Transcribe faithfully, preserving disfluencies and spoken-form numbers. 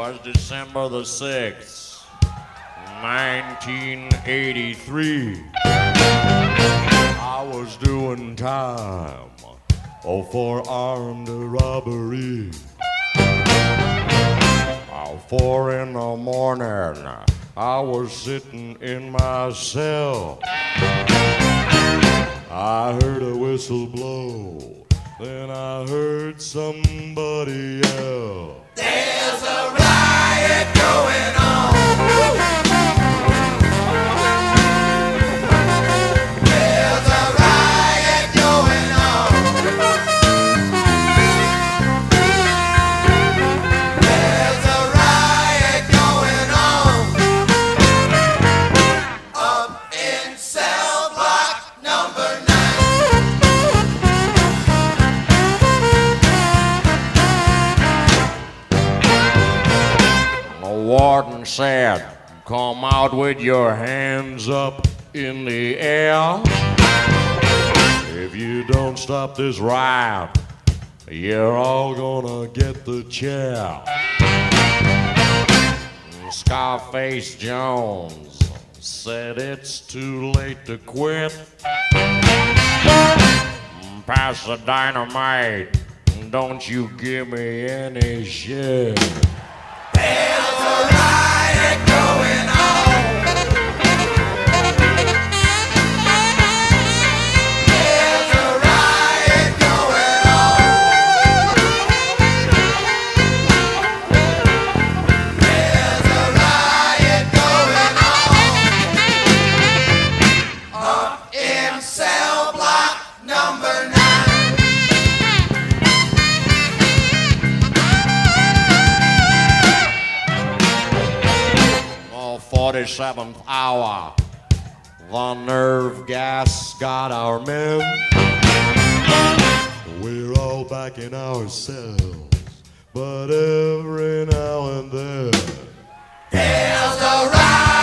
was December the sixth, nineteen eighty-three. I was doing time oh, for armed robbery. Oh, four in the morning, I was sitting in my cell. I heard a whistle blow, then I heard somebody yell. There's a riot going on. There's a riot going on. There's a riot going on up in cell block number nine. The warden said, come out with your hands up in the air. If you don't stop this riot, you're all gonna get the chair. Scarface Jones said it's too late to quit. Pass the dynamite, don't you give me any shit. There's a riot going on. There's a riot going on. There's a riot going on up in cell block number nine. forty-seventh hour, the nerve gas got our men. We're all back in our cells, but every now and then There's a riot.